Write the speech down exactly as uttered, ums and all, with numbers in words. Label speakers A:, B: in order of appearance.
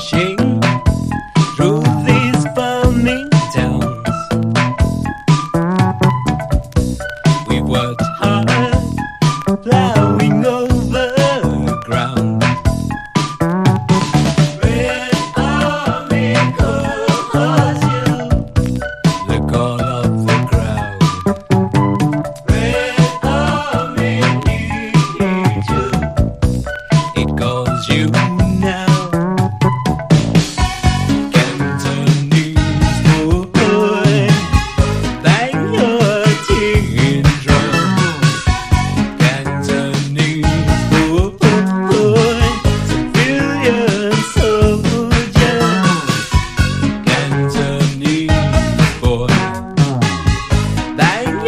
A: marching through these burning towns. We worked hard, plowing over the ground. Red Army calls you, the call of the crowd. Red Army needs you, it calls you now. Bang